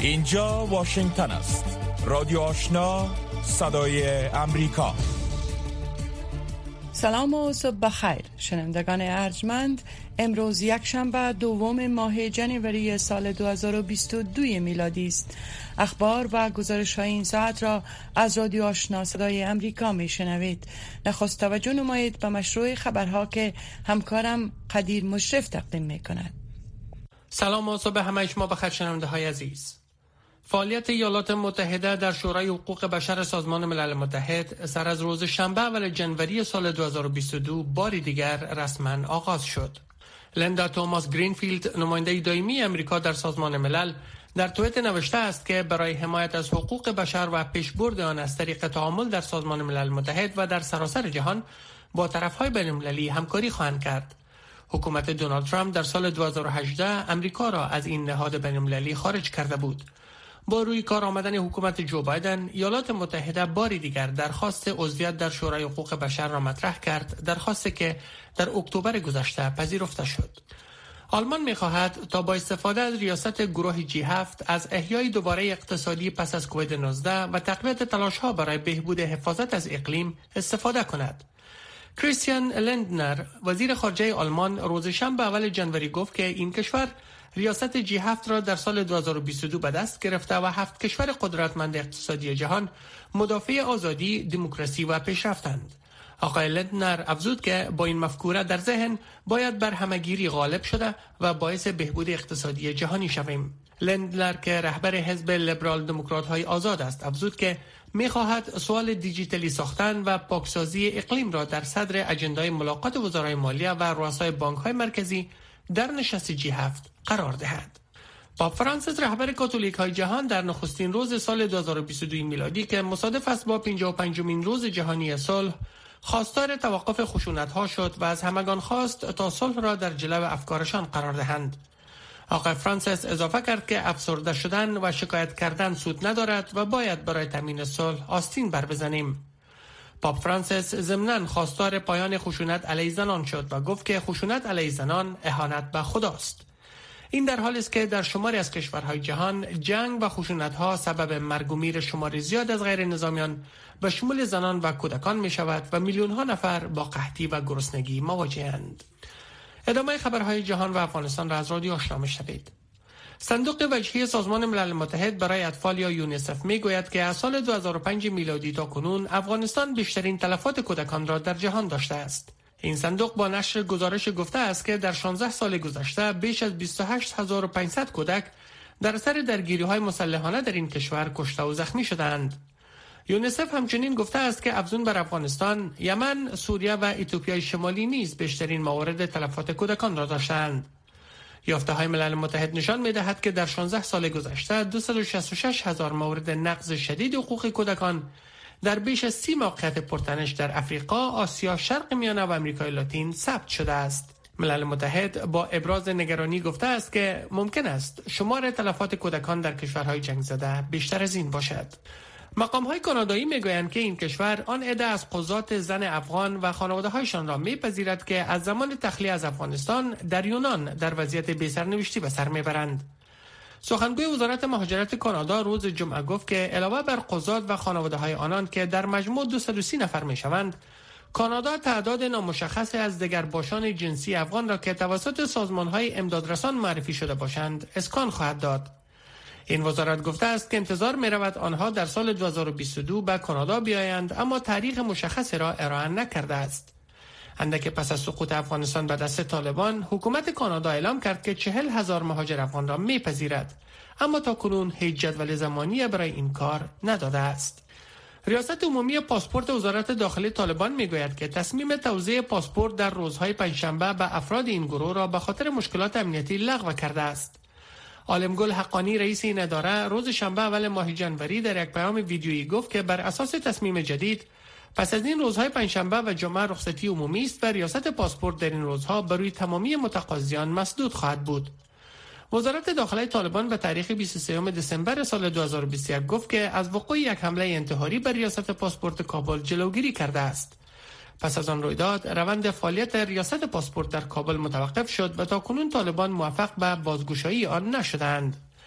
اینجا واشنگتن است. رادیو آشنا، صدای امریکا. سلام و صبح بخیر شنوندگان ارجمند. امروز یک شنبه دوم ماه جنوری سال 2022 میلادی است. اخبار و گزارش های این ساعت را از رادیو آشنا صدای امریکا می شنوید. نخست توجه نمایید به مشروع خبرها که همکارم قدیر مشرف تقدیم می کند. سلام و صبح همه شما بخیر شنونده های عزیز. فعالیت ایالات متحده در شورای حقوق بشر سازمان ملل متحد سر از روز شنبه اول جنوری سال 2022 باری دیگر رسما آغاز شد. لیندا توماس گرینفیلد، نماینده دائمی امریکا در سازمان ملل، در توییت نوشته است که برای حمایت از حقوق بشر و پیشبرد آن از طریق تعامل در سازمان ملل متحد و در سراسر جهان با طرف‌های بین‌المللی همکاری خواهند کرد. حکومت دونالد ترامپ در سال 2018 امریکا را از این نهاد بین‌المللی خارج کرده بود. با روی کار آمدن حکومت جو بایدن، ایالات متحده باری دیگر درخواست عضویت در شورای حقوق بشر را مطرح کرد، درخواستی که در اکتبر گذشته پذیرفته شد. آلمان می‌خواهد تا با استفاده از ریاست گروه G7 از احیای دوباره اقتصادی پس از کووید 19 و تقویت تلاش‌ها برای بهبود حفاظت از اقلیم استفاده کند. کریستیان لندنر، وزیر خارجه آلمان، روز شنبه اول جنوری گفت که این کشور ریاست G7 را در سال 2022 به دست گرفته و 7 کشور قدرتمند اقتصادی جهان مدافع آزادی، دموکراسی و پیشرفتند. آقای لندنر افزود که با این مفکوره در ذهن باید بر همگیری غالب شده و باعث بهبود اقتصادی جهانی شویم. لندنر که رهبر حزب لیبرال دموکرات های آزاد است، افزود که می‌خواهد سوال دیجیتالی ساختن و پاکسازی اقلیم را در صدر اجندای ملاقات وزرای مالیه و رؤسای بانک‌های مرکزی در نشست G7 قرار دهد. پاپ فرانسیس، رهبر کاتولیک‌های جهان، در نخستین روز سال 2022 میلادی که مصادف است با 55مین روز جهانی صلح، خواستار توقف خشونت‌ها شد و از همگان خواست تا صلح را در جلو افکارشان قرار دهند. آقای فرانسیس اضافه کرد که افسرده شدن و شکایت کردن سود ندارد و باید برای تامین صلح آستین بر بزنیم. پاپ فرانسیس ضمناً خواستار پایان خشونت علیه زنان شد و گفت که خشونت علیه زنان اهانت به خداست. این در حالی است که در شماری از کشورهای جهان جنگ و خشونت‌ها سبب مرگ و میر شمار زیاد از غیر نظامیان به شمول زنان و کودکان می شود و میلیون‌ها نفر با قحطی و گرسنگی مواجه‌اند. ادامه خبرهای جهان و افغانستان را از رادیو آشنا می‌شنوید. صندوق وجهی سازمان ملل متحد برای اطفال یا یونیسف میگوید که از سال 2005 میلادی تا کنون افغانستان بیشترین تلفات کودکان را در جهان داشته است. این صندوق با نشر گزارش گفته است که در 16 سال گذشته بیش از 28500 کودک در اثر درگیری‌های مسلحانه در این کشور کشته و زخمی شدند. یونیسف همچنین گفته است که افزون بر افغانستان، یمن، سوریه و اتیوپیای شمالی نیز بیشترین موارد تلفات کودکان را داشتند. یافته‌های ملل متحد نشان می‌دهد که در 16 سال گذشته 266,000 مورد نقض شدید حقوق کودکان در بیش از 30 موقعیت پرتنش در افریقا، آسیا، شرق میانه و آمریکای لاتین ثبت شده است. ملل متحد با ابراز نگرانی گفته است که ممکن است شمار تلفات کودکان در کشورهای جنگ زده بیشتر از این باشد. مقام‌های کانادایی می‌گویند که این کشور آن عده از قضات زن افغان و خانواده‌هایشان را می‌پذیرد که از زمان تخلیه از افغانستان در یونان در وضعیت بی‌سرنوشتی به سر می‌برند. سخنگوی وزارت مهاجرت کانادا روز جمعه گفت که علاوه بر قضات و خانواده‌های آنان که در مجموع 230 نفر می‌شوند، کانادا تعداد نامشخصی از دگرباشان جنسی افغان را که توسط سازمان‌های امدادرسان معرفی شده باشند اسکان خواهد داد. این وزارت گفته است که انتظار می‌رود آنها در سال 2022 به کانادا بیایند، اما تاریخ مشخصی را ارائه نکرده است. اندک پس از سقوط افغانستان به دست طالبان، حکومت کانادا اعلام کرد که 40,000 مهاجر افغان را می‌پذیرد، اما تاکنون هیچ جدول زمانی برای این کار نداده است. ریاست عمومی پاسپورت وزارت داخلی طالبان میگوید که تصمیم توزیع پاسپورت در روزهای پنجشنبه به افراد این گروه را به خاطر مشکلات امنیتی لغو کرده است. عالمگل حقانی، رئیس این اداره، روز شنبه اول ماه جنوری در یک پیام ویدیویی گفت که بر اساس تصمیم جدید پس از این روزهای پنجشنبه و جمعه رخصتی عمومی است و ریاست پاسپورت در این روزها بروی تمامی متقاضیان مسدود خواهد بود. وزارت داخلی طالبان به تاریخ 23 دسامبر سال 2021 گفت که از وقوع یک حمله انتحاری بر ریاست پاسپورت کابل جلوگیری کرده است. پس از آن رویداد روند فعالیت ریاست پاسپورت در کابل متوقف شد و تاکنون طالبان موفق به بازگشایی آن نشدند.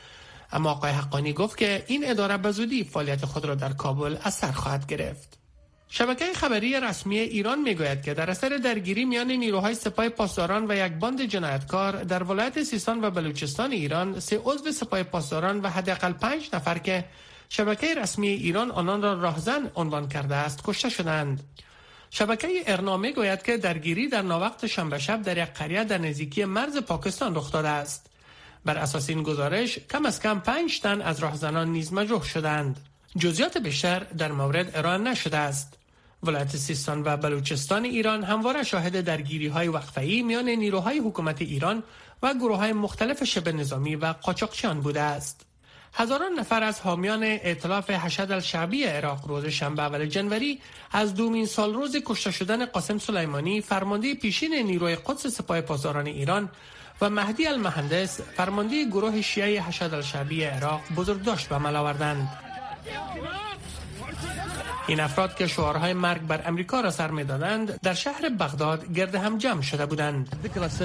اما آقای حقانی گفت که این اداره به زودی فعالیت خود را در کابل از سر خواهد گرفت. شبکه خبری رسمی ایران میگوید که در اثر درگیری میان نیروهای سپاه پاسداران و یک باند جنایتکار در ولایت سیستان و بلوچستان ایران 3 عضو سپاه پاسداران و حداقل 5 نفر که شبکه رسمی ایران آنان را راهزن عنوان کرده است کشته شدند. شبکه ارنا میگوید که درگیری در ناوقت شنبه شب در یک قریه در نزدیکی مرز پاکستان رخ داده است. بر اساس این گزارش کم از کم 5 تن از راهزنان نیز مجروح شدند. جزئیات بیشتر در مورد ارائه نشده است. ولایت سیستان و بلوچستان ایران همواره شاهد درگیری‌های وقفه‌ای میان نیروهای حکومت ایران و گروه‌های مختلف شبه نظامی و قاچاقچیان بوده است. هزاران نفر از حامیان ائتلاف حشد الشعبی عراق روز شنبه اول جنوری از دومین سال روز کشته شدن قاسم سلیمانی فرمانده پیشین نیروی قدس سپاه پاسداران ایران و مهدی المهندس فرمانده گروه شیعه حشد الشعبی عراق بزرگداشت به عمل آوردند. این افراد که شعارهای مرگ بر امریکا را سر می‌دادند در شهر بغداد گرد هم جمع شده بودند.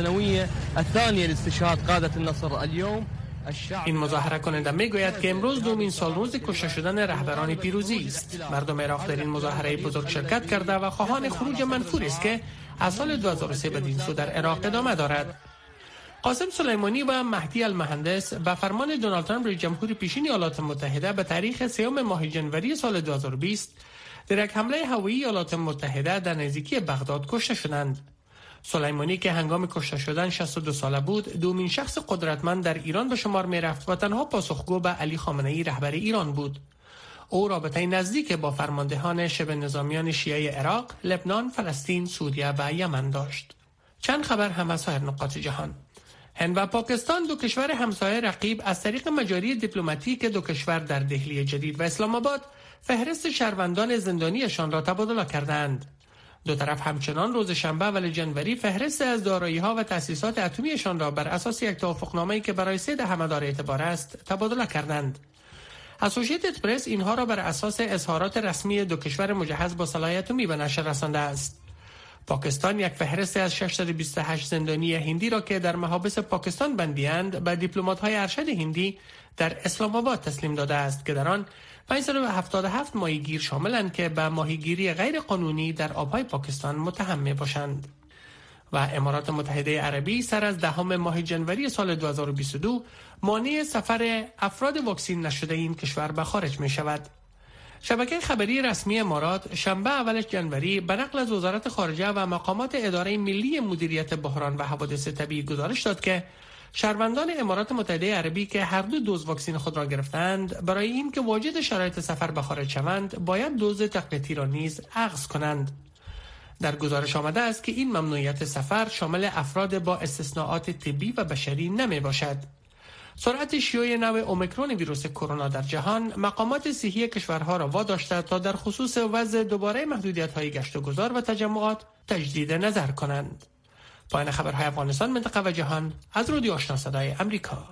این مظاهره کننده میگوید که امروز دومین سال روز کشته شدن رهبران پیروزی است. مردم عراق در این مظاهره بزرگ شرکت کرده و خواهان خروج منفور است که از سال 2003 بدین سو در عراق ادامه دارد. قاسم سلیمانی و مهدی المهندس به فرمان دونالد ترامپ رئیس جمهور پیشین ایالات متحده به تاریخ 3 ماه جنوری سال 2020 در یک حمله هوایی ایالات متحده در نزدیکی بغداد کشته شدند. سلیمانی که هنگام کشته شدن 62 ساله بود، دومین شخص قدرتمند در ایران به شمار می رفت و تنها پاسخگو به علی خامنه‌ای رهبر ایران بود. او رابطه نزدیک با فرماندهان شبه نظامیان شیعه عراق، لبنان، فلسطین، سوریه و یمن داشت. چند خبر هم از سایر نقاط جهان. هند و پاکستان دو کشور همسایه رقیب از طریق مجاری دیپلماتیک دو کشور در دهلی جدید و اسلام آباد فهرست شهروندان زندانیشان را تبادله کردند. دو طرف همچنان روز شنبه اول جنوری فهرست از دارایی‌ها و تأسیسات اتمیشان را بر اساس یک توافقنامه‌ای که برای 3 همه دار اعتبار است تبادله کردند. اسوسییتد پرس اینها را بر اساس اظهارات رسمی دو کشور مجهز با سلاح اتمی به نشر رسانده است. پاکستان یک فهرست از 628 زندانی هندی را که در محابس پاکستان بندی‌اند به دیپلمات‌های ارشد هندی در اسلام آباد تسلیم داده است که در آن 577 ماهیگیر شاملند که به ماهیگیری غیر قانونی در آبهای پاکستان متهم می‌باشند. و امارات متحده عربی سر از 10 ماه جنوری سال 2022 مانع سفر افراد واکسین نشده این کشور به خارج می‌شود. شبکه خبری رسمی امارات شنبه اول جنوری به نقل از وزارت خارجه و مقامات اداره ملی مدیریت بحران و حوادث طبیعی گزارش داد که شهروندان امارات متحده عربی که هر 2 دوز واکسن خود را گرفتند برای اینکه واجد شرایط سفر به خارج شوند باید دوز تقویتی را نیز اخذ کنند. در گزارش آمده است که این ممنوعیت سفر شامل افراد با استثناءات طبی و بشری نمی باشد. سرعت شیوع نوع اومیکرون ویروس کرونا در جهان مقامات صحی کشورها را واداشته تا در خصوص وضع دوباره محدودیت‌های گشت و گذار و تجمعات تجدید نظر کنند. پایان خبرهای افغانستان، منطقه و جهان از رادیو آشنا صدای امریکا.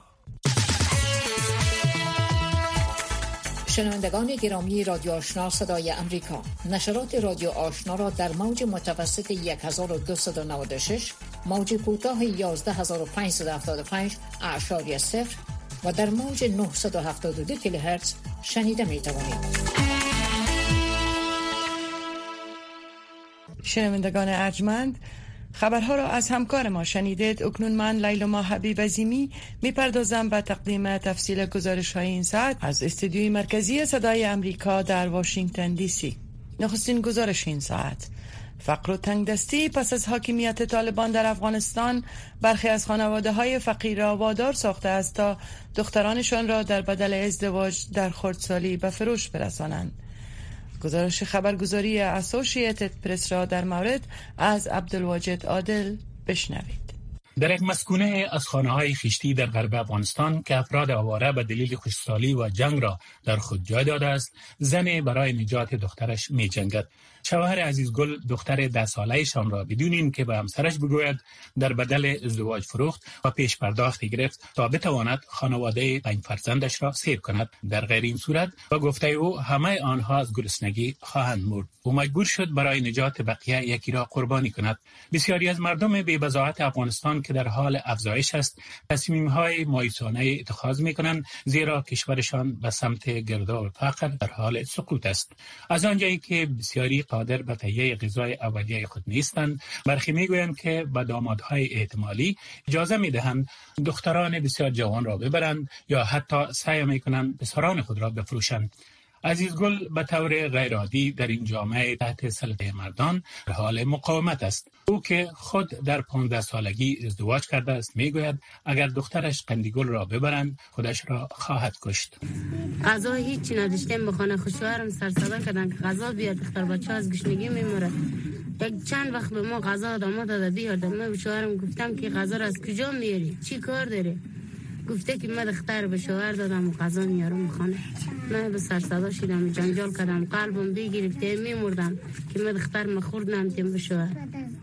شنوندگان گرامی رادیو آشنا صدای امریکا، نشرات رادیو آشنا را در موج متوسط 1296، موج کوتاه 11575.0 و در موج 972 کیلوهرتز شنیده می توانید. شنوندگان ارجمند، خبرها را از همکار ما شنیدید. اکنون من لیلا حبیب عظیمی میپردازم به تقدیم تفصیل گزارش های این ساعت از استودیوی مرکزی صدای امریکا در واشنگتن دی سی. نخستین گزارش این ساعت: فقر و تنگدستی پس از حاکمیت طالبان در افغانستان برخی از خانواده های فقیر را وادار ساخته است تا دخترانشان را در بدل ازدواج در خردسالی به فروش برسانند. گزارش خبرگزاری اسوسییتد پرس را در مورد از عبدالواجد عادل بشنوید. در یک مسکونه از خانه‌های خشتی در غرب افغانستان که افراد آواره به دلیل خشکسالی و جنگ را در خود جای داده است، زنی برای نجات دخترش می‌جنگد. شوهر عزیزگل دختر 10 ساله‌شان را بدون اینکه به همسرش بگوید در بدل ازدواج فروخت و پیش پرداختی گرفت تا بتواند خانواده 5 فرزندش را سیر کند. در غیر این صورت با گفته او همه آنها از گرسنگی خواهند مرد. او مجبور شد برای نجات بقیه یکی را قربانی کند. بسیاری از مردم بی‌بضاعت افغانستان که در حال افزایش است تصمیم‌های مایوسانه اتخاذ می‌کنند، زیرا کشورشان به سمت گرداب فقر در حال سقوط است. از آنجایی که بسیاری قادر به تهیه غذای اولیه خود نیستند، برخی میگویند که به دامادهای احتمالی اجازه میدهند دختران بسیار جوان را ببرند یا حتی سعی میکنند پسران خود را بفروشند. عزیزگل به طور غیرعادی در این جامعه تحت سلطه مردان در حال مقاومت است. او که خود در 15 سالگی ازدواج کرده است میگوید اگر دخترش قندیگل را ببرند خودش را خواهد کشت. غذا هیچی نداشتیم بخانه، خوشوارم سرصدا کردن که غذا بیار، دختر بچه از گشنگی میموره. یک چند وقت به ما غذا داماد داده بیار. من به شوهرم گفتم که غذا را از کجا میاری؟ چی کار داری؟ گفته که من دختر به شوهر دادم و غذا میارم خانه. من به سرصدا شدم، جنجال کردم، قلبم بگرفته میمردم که من دختر مخوردم تیم به شوهر.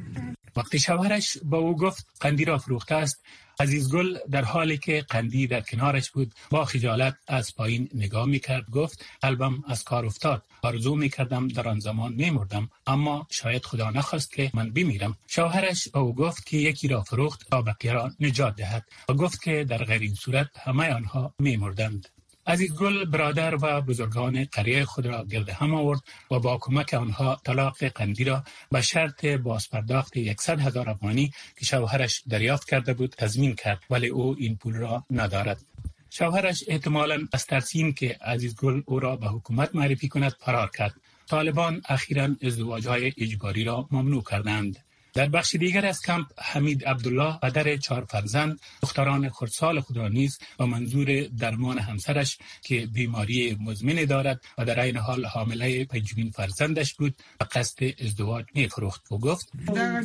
وقتی شوهرش با او گفت قندی را فروخته است، عزیزگل در حالی که قندی در کنارش بود با خجالت از پایین نگاه میکرد. گفت قلبم از کار افتاد. آرزو میکردم در آن زمان میمردم، اما شاید خدا نخواست که من بمیرم. شوهرش او گفت که یکی را فروخت تا بقیه را نجات دهد و گفت که در غیر این صورت همه آنها میمردند. عزیزگل برادر و بزرگان قریه خود را گرد هم آورد و با کمک آنها طلاق قندی را به شرط بازپرداخت 100,000 افغانی که شوهرش دریافت کرده بود تضمین کرد، ولی او این پول را ندارد. شوهرش احتمالاً از ترس که عزیزگل او را به حکومت معرفی کند فرار کرد. طالبان اخیراً ازدواج‌های اجباری را ممنوع کردند. در بخش دیگر از کمپ حمید عبدالله پدر 4 فرزند دختران خردسال خود را نیز و منظور درمان همسرش که بیماری مزمن دارد و در این حال حامله 5مین فرزندش بود به قصد ازدواج می‌فروخت و گفت دا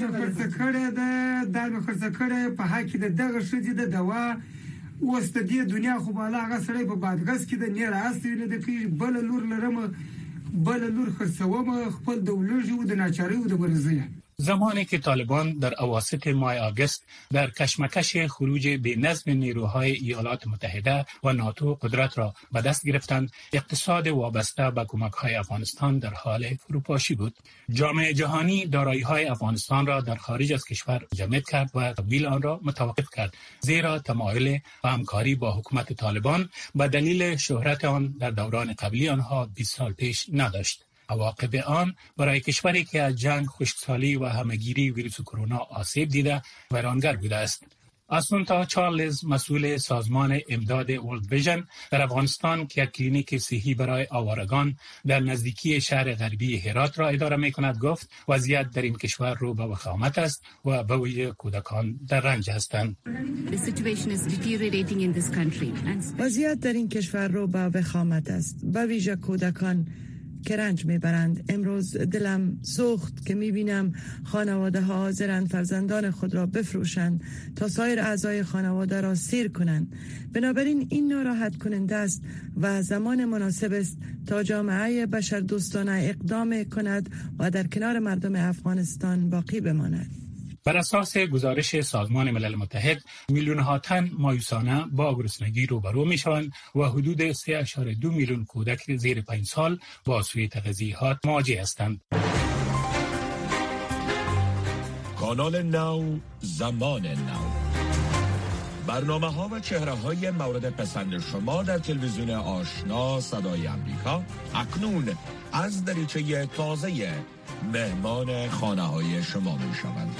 خرڅ کړه په حق د دغه شدي د دوا اوس د دې دنیا خو بالا هغه سړی په بادغس کې د نه راستي نه د کی بل لور لرم بل لور خرڅوم خپل د ولژو د ناچاري او د مرزي. زمانی که طالبان در اواسط ماه آگوست در کشمکش خروج بی‌نظم نیروهای ایالات متحده و ناتو قدرت را به دست گرفتند، اقتصاد وابسته به کمک‌های افغانستان در حال فروپاشی بود. جامعه جهانی دارایی‌های افغانستان را در خارج از کشور جمع کرد و تحویل آن را متوقف کرد، زیرا تمایل و همکاری با حکومت طالبان به دلیل شهرت آن در دوران قبلی آنها 20 سال پیش نداشت. عواقب آن برای کشوری که از جنگ، خشکسالی و همهگیری ویروس کرونا آسیب دیده ویرانگر بوده است. آسونتا چارلز مسئول سازمان امداد ورلد ویژن در افغانستان که یک کلینیک صحی برای آوارگان در نزدیکی شهر غربی هرات را اداره می‌کند گفت وضعیت در این کشور رو به وخامت است و به ویژه کودکان در رنج هستند. وضعیت در این کشور رو به وخامت است، به ویژه کودکان که رنج میبرند. امروز دلم سوخت که میبینم خانواده ها حاضرند فرزندان خود را بفروشند تا سایر اعضای خانواده را سیر کنند. بنابراین این ناراحت کننده است و زمان مناسب است تا جامعه بشر دوستانه اقدام کند و در کنار مردم افغانستان باقی بماند. بر اساس گزارش سازمان ملل متحد میلیون‌ها تن مایوسانه با گرسنگی روبرو میشوند و حدود 3.2 میلیون کودک زیر 5 سال با سوء تغذیه مواجه هستند. کانال نو، زمان نو، برنامه‌ها و چهره‌های مورد پسند شما در تلویزیون آشنا صدای آمریکا اکنون از دریچه تازه مهمان خانه‌های شما میشوند.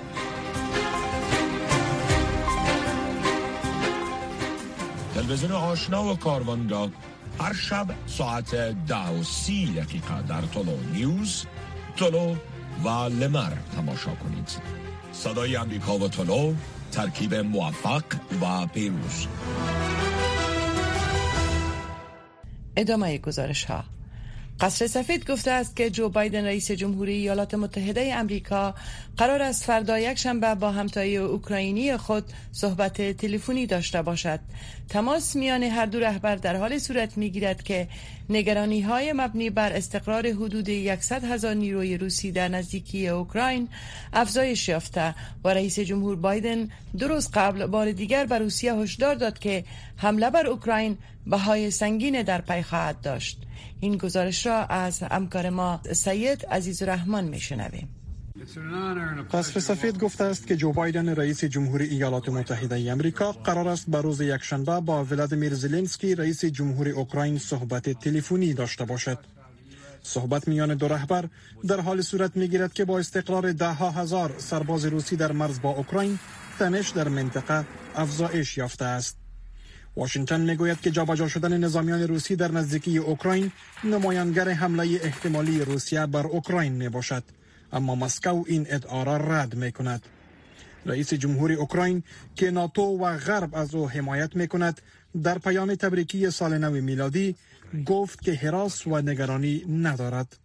تلویزیون آشنا و کاروان را هر شب ساعت 10:30 در تولو نیوز، تولو و لمر تماشا کنید. صدای آمریکا و تولو، ترکیب موفق و پیروز. ادامه گزارش ها. قصر سفید گفته است که جو بایدن رئیس جمهوری ایالات متحده آمریکا قرار است فردا یکشنبه با همتای اوکراینی خود صحبت تلفنی داشته باشد. تماس میان هر دو رهبر در حال صورت میگیرد که نگرانی‌های مبنی بر استقرار حدود 100,000 نیروی روسی در نزدیکی اوکراین افزایش یافته و رئیس جمهور بایدن 2 روز قبل بار دیگر بر روسیه هشدار داد که حمله بر اوکراین بهای سنگین در پی خواهد داشت. این گزارش را از همکار ما سید عزیزالرحمن میشنویم. قصر سفید گفته است که جو بایدن رئیس جمهوری ایالات متحده آمریکا قرار است به روز یکشنبه با ولادیمیر زلنسکی رئیس جمهوری اوکراین صحبت تلفنی داشته باشد. صحبت میان دو رهبر در حال صورت میگیرد که با استقرار 10,000 سرباز روسی در مرز با اوکراین تنش در منطقه افزایش یافته است. واشنگتن میگوید که جابجا شدن نظامیان روسی در نزدیکی اوکراین نمایانگر حمله احتمالی روسیه بر اوکراین می باشد، اما مسکو این ادعا را رد می کند. رئیس جمهوری اوکراین که ناتو و غرب از او حمایت می کند در پیام تبریکی سال نو میلادی گفت که هراس و نگرانی ندارد.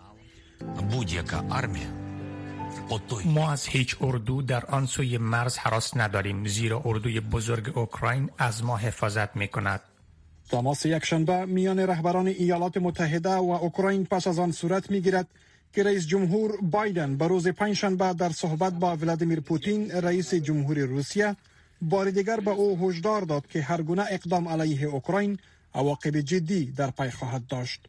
ما از هیچ اردو در آن سوی مرز هراس نداریم، زیرا اردوی بزرگ اوکراین از ما حفاظت می کند. تماس یکشنبه میان رهبران ایالات متحده و اوکراین پس از آن صورت می گیرد که رئیس جمهور بایدن به روز پنجشنبه در صحبت با ولادیمیر پوتین رئیس جمهوری روسیه بار دیگر به او هشدار داد که هر گونه اقدام علیه اوکراین عواقب جدی در پی خواهد داشت.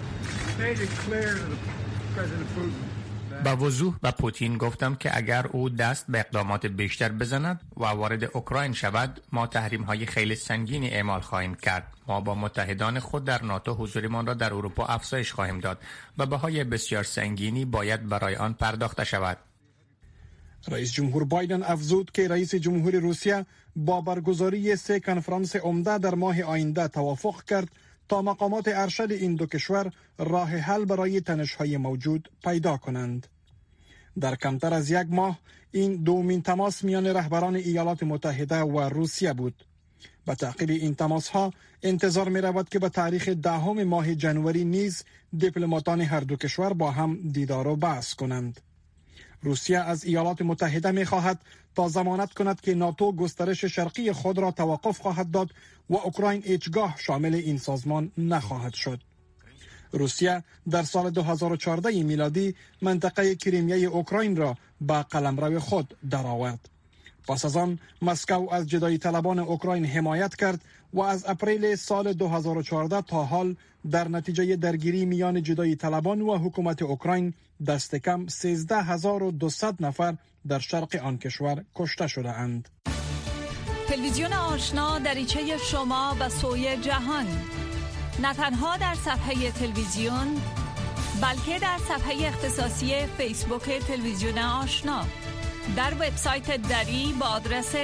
با وضوح به پوتین گفتم که اگر او دست به اقدامات بیشتر بزند و وارد اوکراین شود، ما تحریم‌های خیلی سنگینی اعمال خواهیم کرد. ما با متحدان خود در ناتو حضورمان را در اروپا افزایش خواهیم داد و بهای بسیار سنگینی باید برای آن پرداخته شود. رئیس جمهور بایدن افزود که رئیس جمهوری روسیه با برگزاری 3 کنفرانس عمده در ماه آینده توافق کرد تا مقامات ارشد این دو کشور راه حل برای تنش‌های موجود پیدا کنند. در کمتر از 1 ماه این دومین تماس میان رهبران ایالات متحده و روسیه بود. به تعقیب این تماس‌ها انتظار می‌رود که به تاریخ 10 ماه جنوری نیز دیپلماتان هر دو کشور با هم دیدار و بحث کنند. روسیه از ایالات متحده می‌خواهد تا ضمانت کند که ناتو گسترش شرقی خود را توقف خواهد داد و اوکراین هیچگاه شامل این سازمان نخواهد شد. روسیه در سال 2014 میلادی منطقه کریمیای اوکراین را به قلمرو خود درآورد. پس از آن مسکو از جدایی طلبان اوکراین حمایت کرد و از اپریل سال 2014 تا حال در نتیجه درگیری میان جدایی طلبان و حکومت اوکراین دست کم 13,200 نفر در شرق آن کشور کشته شده اند. تلویزیون آشنا دریچه شما و سوی جهان، نه تنها در صفحه تلویزیون بلکه در صفحه اختصاصی فیسبوک تلویزیون آشنا، در وبسایت دری با آدرس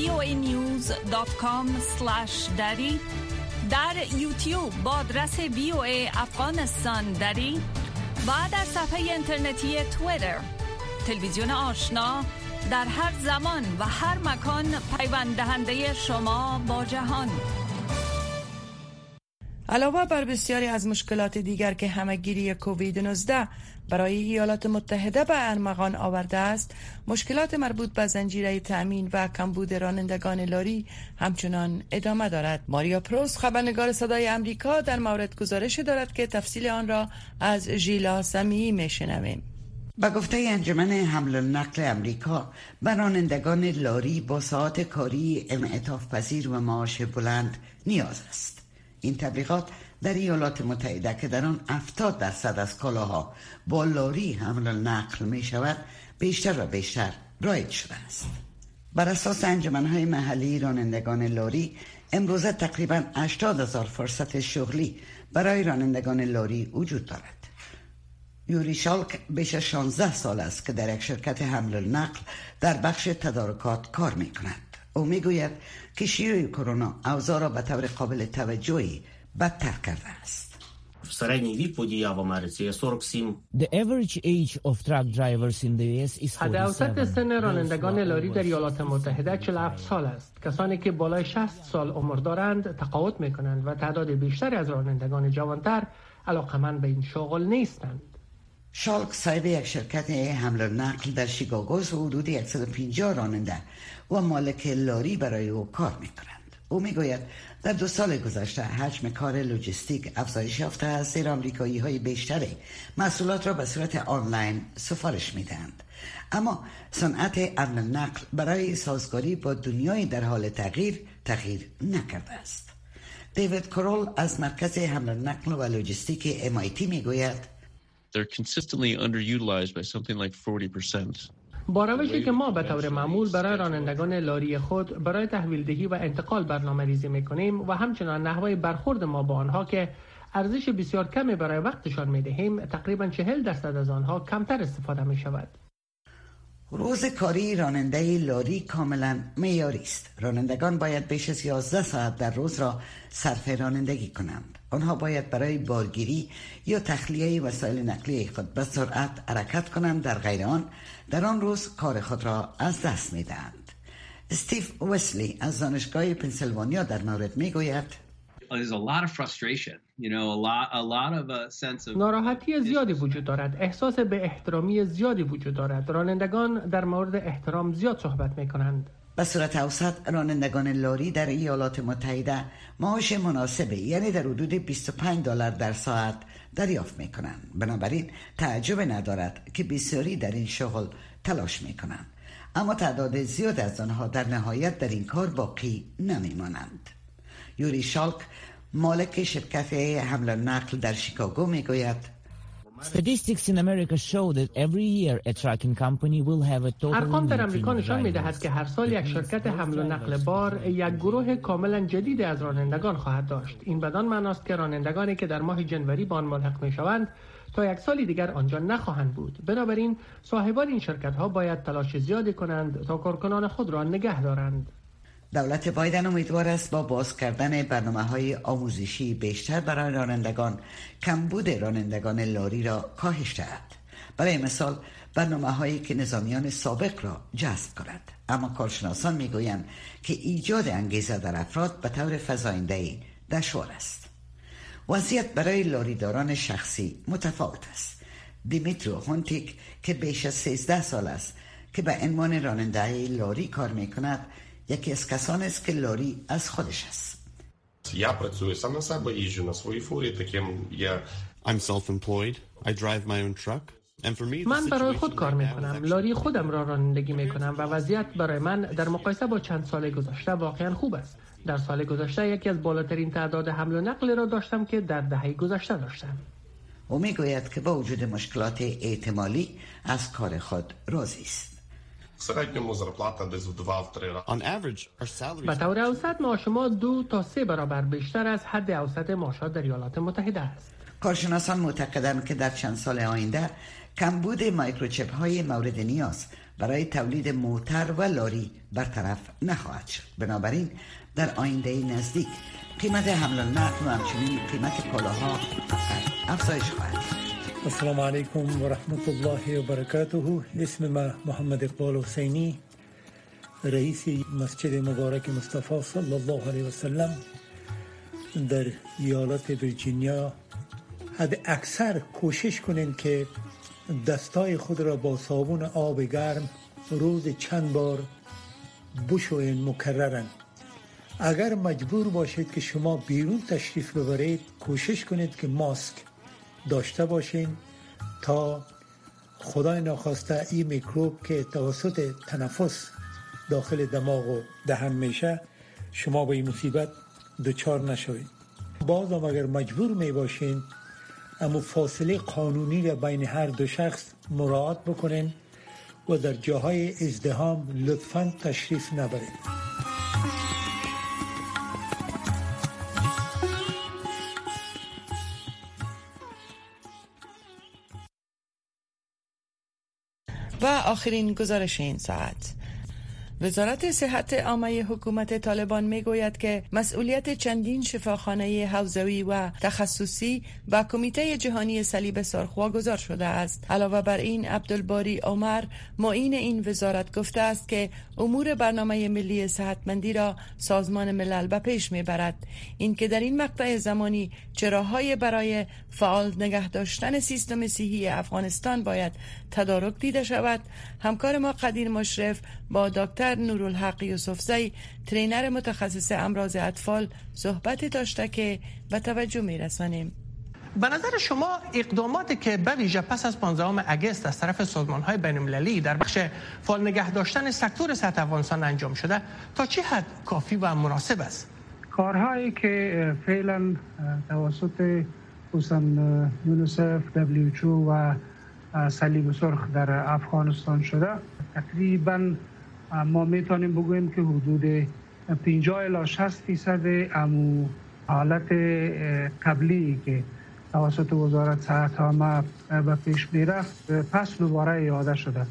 voanews.com/dari، در یوتیوب با آدرس VOA افغانستان دری و در صفحه اینترنتی توییتر. تلویزیون آشنا در هر زمان و هر مکان پیوند دهنده شما با جهان. علاوه بر بسیاری از مشکلات دیگر که همه‌گیری کووید 19 برای ایالات متحده به ارمغان آورده است، مشکلات مربوط به زنجیره تأمین و کمبود رانندگان لاری همچنان ادامه دارد. ماریا پروس، خبرنگار صدای امریکا، در مورد گزارش دارد که تفصیل آن را از ژیلا سمیعی میشنویم. به گفته انجمن حمل و نقل امریکا، رانندگان لاری با ساعات کاری انعطاف پذیر و معاش بلند نیاز است. این تبلیغات در ایالات متحده که در آن 70% از کالاها با لاری حمل و نقل می شود، بیشتر و بیشتر رایج شده است. بر اساس انجمن‌های محلی رانندگان لاری، امروزه تقریباً 80,000 فرصت شغلی برای رانندگان لاری وجود دارد. یوری شالک بیش از 16 سال است که در یک شرکت حمل و نقل در بخش تدارکات کار می کند. او می گوید که شیوع کرونا اوضاع را به طور قابل توجهی بدتر کرده است. حد اوسط سن رانندگان لاری در ایالات متحده 47 سال است. کسانی که بالای 60 سال عمر دارند تقاعد می کنند و تعداد بیشتری از رانندگان جوانتر علاقمند به این شغل نیستند. شالک صاحب یک شرکت حمل و نقل در شیکاگو است و حدود 150 راننده و مالک لاری برای او کار میکنند. او میگوید در 2 سال گذشته حجم کار لوجستیک افزایش یافته است، زیرا آمریکایی های بیشتری محصولات را به صورت آنلاین سفارش میدهند. اما صنعت حمل و نقل برای سازگاری با دنیای در حال تغییر نکرده است. دیوید کرول از مرکز حمل و نقل و لوجستیک MIT میگوید They're consistently underutilized by something like 40%. با روشی که ما به طور معمول برای رانندگان لاری خود برای تحویل دهی و انتقال برنامه ریزی میکنیم و همچنان نحوه برخورد ما با آنها که ارزش بسیار کمی برای وقتشان میدهیم، تقریبا 40% از آنها کمتر استفاده می شود. روز کاری راننده لاری کاملا معیاری است. رانندگان باید بیش از 11 ساعت در روز را صرف رانندگی کنند. آنها باید برای بارگیری یا تخلیه وسایل نقلیه خود به سرعت حرکت کنند، در غیر آن در آن روز کار خود را از دست می‌دهند. استیو وسلی از دانشگاه پنسیلوانیا در مورد میگوید ناراحتی زیادی وجود دارد، احساس به احترامی زیادی وجود دارد. رانندگان در مورد احترام زیاد صحبت می‌کنند. به صورت اوسط رانندگان لاری در ایالات متحده معاش مناسبی، یعنی در حدود $25 در ساعت دریافت می‌کنند. بنابراین تعجب ندارد که بسیاری در این شغل تلاش می‌کنند، اما تعداد زیاد از آنها در نهایت در این کار باقی نمی‌مانند. یوری شالک مالک شرکت حمل و نقل در شیکاگو میگوید Statistics in America show that every year a trucking company will have a total. ارقام در آمریکا نشان می‌دهد که هر سال یک شرکت حمل و نقل بار یک گروه کاملا جدید از رانندگان خواهد داشت. این بدان معناست که رانندگانی که در ماه جنوری به آن ملحق می‌شوند تا یک سال دیگر آنجا نخواهند بود. بنابراین صاحبان این شرکت‌ها باید تلاش زیادی کنند تا کارکنان خود را نگه دارند. دولت بایدن امیدوار است با باز کردن برنامه‌های آموزشی بیشتر برای رانندگان کمبود رانندگان لاری را کاهش دهد. برای مثال برنامه‌هایی که نظامیان سابق را جذب کند. اما کارشناسان میگویند که ایجاد انگیزه در افراد به طور فزاینده‌ای دشوار است. وضعیت برای لاریداران شخصی متفاوت است. دیمیترو هونتیک که بیش از 13 سال است که به عنوان راننده لاری کار میکند، یکی از کسان است که لاری از خودش است. I'm self-employed. I drive my own truck. من برای خود کار میکنم. لاری خودم را رانندگی میکنم و وضعیت برای من در مقایسه با چند سال گذشته واقعا خوب است. در سال گذشته یکی از بالاترین تعداد حمل و نقل را داشتم که در دهه گذشته داشتم. او میگوید که با وجود مشکلات احتمالی از کار خود راضی است. به طور اوسط معاش ما 2 تا 3 برابر بیشتر از حد اوسط معاشات در ایالات متحده است. کارشناسان معتقدند که در چند سال آینده کمبود مایکروچپ های مورد نیاز برای تولید موتر و لاری برطرف نخواهد شد. بنابراین در آینده نزدیک قیمت حمل و نقل و همچنین قیمت کالاها افزایش خواهد یافت. السلام علیکم و رحمت الله و برکاته. اسم من محمد اقبال حسینی، رئیس مسجد مبارک مصطفی صلی الله علیه و سلم در ایالت ویرجینیا. حد اکثر کوشش کنین که دستای خود را با صابون آب گرم روز چند بار بشوین مکررن. اگر مجبور باشید که شما بیرون تشریف ببرید، کوشش کنید که ماسک داشته باشین تا خدای ناخواسته این میکروب که توسط تنفس داخل دماغ و دهن میشه شما به این مصیبت دچار نشوید. باز هم اگر مجبور می باشین اما فاصله قانونی را بین هر دو شخص مراعات بکنین و در جاهای ازدحام لطفاً تشریف نبرید. و آخرین گزارش این ساعت: وزارت صحت عامه حکومت طالبان میگوید که مسئولیت چندین شفاخانه حوزوی و تخصصی و کمیته جهانی صلیب سرخ واگذار شده است. علاوه بر این، عبدالباری عمر معین این وزارت گفته است که امور برنامه ملی صحتمندی را سازمان ملل به پیش میبرد. این که در این مقطع زمانی چراهای برای فعال نگه داشتن سیستم صحی افغانستان باید تدارک دیده شود. همکار ما قدیر مشرف با دکتر نورالحق یوسفزی ترینر متخصص امراض اطفال صحبت داشته که به توجه میرسانیم. به نظر شما اقداماتی که به ویژه پس از 15 اگست از طرف سازمان‌های بین‌المللی در بخش فعال نگه داشتن سکتور صحت افغانستان انجام شده تا چه حد کافی و مناسب است؟ کارهایی که فعلا توسط خصوصا یونیسف، WHO و صلیب سرخ در افغانستان شده، تقریبا ما میتونیم بگوییم که حدود 50-60% امو حالت قبلی که توسط وزارت صحت عامه به پیش میرفت پس دوباره اعاده شده.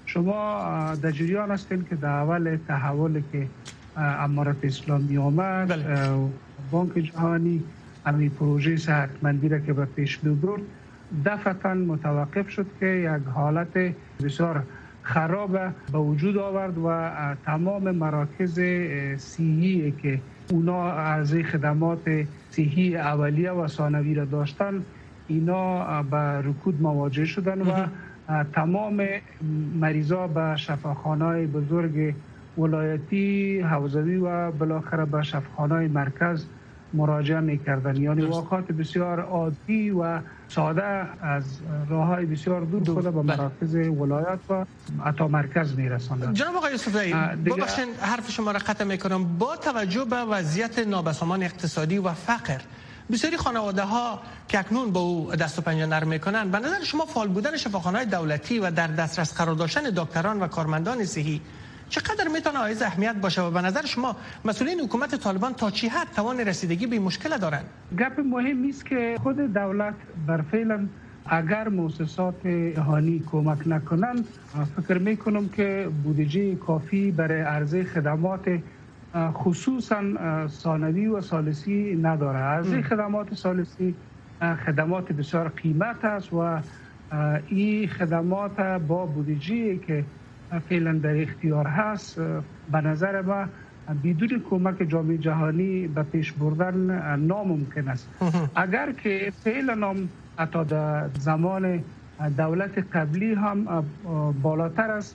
شما در جریان هستین که در اول تحول که امارت اسلامی آمد، بانک جهانی امی پروژه صحتمندی را که به پیش می‌برد دفعتاً متوقف شد که یک حالت بسیار خراب به وجود آورد و تمام مراکز صحی که اونا از خدمات صحی اولیه و ثانوی را داشتن اینا به رکود مواجه شدن و تمام مریضا به شفاخانه‌های بزرگ ولایتی، حوزوی و بالاخره به شفاخانه‌های مرکز مراجعه می‌کردن. یعنی واقعات بسیار عادی و ساده از راه‌های بسیار دور خود به مراکز ولایت و حتی مرکز می‌رساندند. جناب آقای یوسفزی، ببخشید حرف شما را قطع می‌کنم. با توجه به وضعیت نابسامان اقتصادی و فقر، بسیاری خانواده‌ها که اکنون با او دست و پنجه نرم می‌کنند، به نظر شما فعال بودن شفاخانه‌های دولتی و در دسترس قرار داشتن دکتران و کارمندان صحی چقدر میتونه حائز اهمیت باشه و به نظر شما مسئولین حکومت طالبان تا چه حد توان رسیدگی به مشکل دارند؟ گپ مهم است که خود دولت بر فعلا اگر مؤسسات جهانی کمک نکنند، فکر میکنم که بودجه کافی برای عرضه خدمات خصوصا ثانوی و ثالثی نداره. عرضه خدمات ثالثی خدمات بسیار قیمت است و این خدمات با بودجه که فعلا در اختیار هست به نظر ما بدون کمک جامعه جهانی به پیش بردن ناممکن است. اگر که فعلا هم حتی در زمان دولت قبلی هم بالاتر از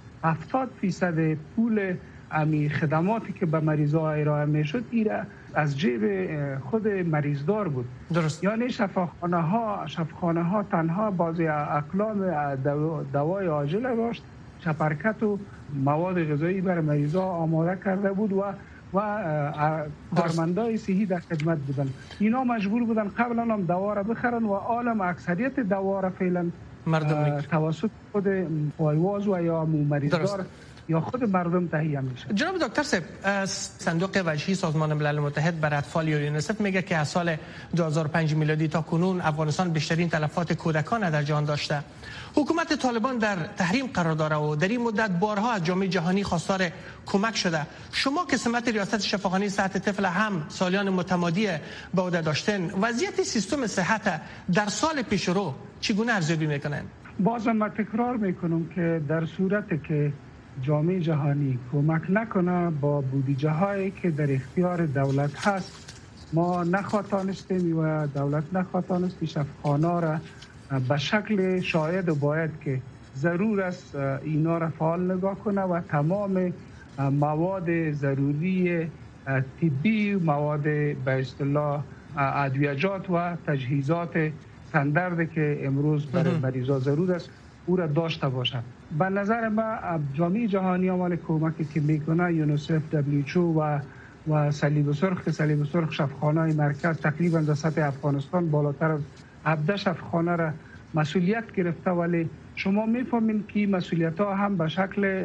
70% پول امی خدماتی که به مریضا ارائه میشد این از جیب خود مریضدار بود. درست. یعنی شفاخانه ها تنها بعضی اقلام دوای عاجل داشت، چپرکت و مواد غذایی برای مریضا آماده کرده بود و کارمندای صحی در خدمت بودن. اینا مجبور بودن قبلا هم دوا را بخرن و عالم اکثریت دوا را فعلا توسط خود پایواز و یا مریضدار یا خود مردم تهیه میشه. جناب دکتر صاحب، صندوق وجهی سازمان ملل متحد برای اطفال یا یونیسف میگه که از سال 2005 میلادی تا کنون افغانستان بیشترین تلفات کودکان در جهان داشته. حکومت طالبان در تحریم قرار داره و در این مدت بارها از جامعه جهانی خواستار کمک شده. شما که سمت ریاست شفاخانه صحت طفل هم سالیان متمادی به عهده داشتن، وضعیت سیستم صحت در سال پیشرو چگونه ارزیابی میکنن؟ بازم من تکرار میکنم که در صورت که جامعه جهانی کمک نکنه با بودجه هایی که در اختیار دولت هست، ما نخواهیم و دولت نخواهیم شفاخانه را به شکل شاید و باید که ضرور است اینا را فعال نگاه کنه و تمام مواد ضروری طبی، مواد به اصطلاح ادویجات و تجهیزات استاندارد که امروز برای مریضا ضرور است او را داشته باشد. به نظر ما جامعه جهانی عمل کمکی که میکنه، یونیسف، WHO و صلیب سرخ که صلیب سرخ شفاخانه مرکز تقریبا در سطح افغانستان بالاتر از 17 شفاخانه را مسئولیت گرفته، ولی شما میفهمید که مسئولیت ها هم به شکل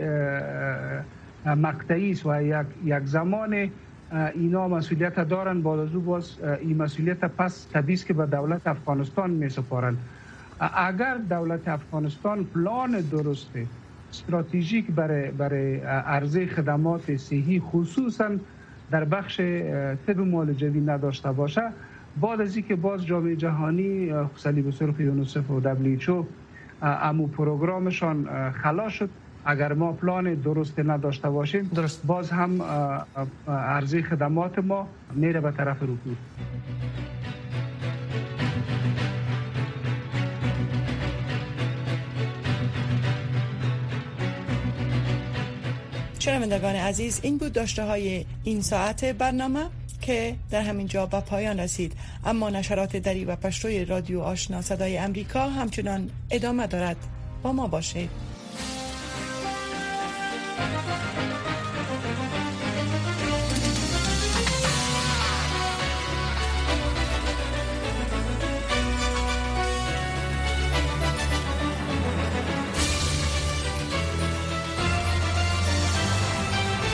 مقطعی است و یک زمان اینا مسئولیت دارن، بعد از او باز این مسئولیت پس طبیعی است که به دولت افغانستان میسپارند. اگر دولت افغانستان پلان درست استراتژیک برای عرضه خدمات صحی خصوصا در بخش طب معالجوی نداشته باشه، بعد از اینکه باز جامعه جهانی صلیب سرخ یونیسف و WHO امو پروگرامشان خلاص شد، اگر ما پلان درست نداشته باشیم باز هم عرضه خدمات ما میره به طرف رکود. شنوندگان عزیز، این بود داشته های این ساعت برنامه که در همین جا به پایان رسید، اما نشرات دری و پشتوی رادیو آشنا صدای امریکا همچنان ادامه دارد. با ما باشید.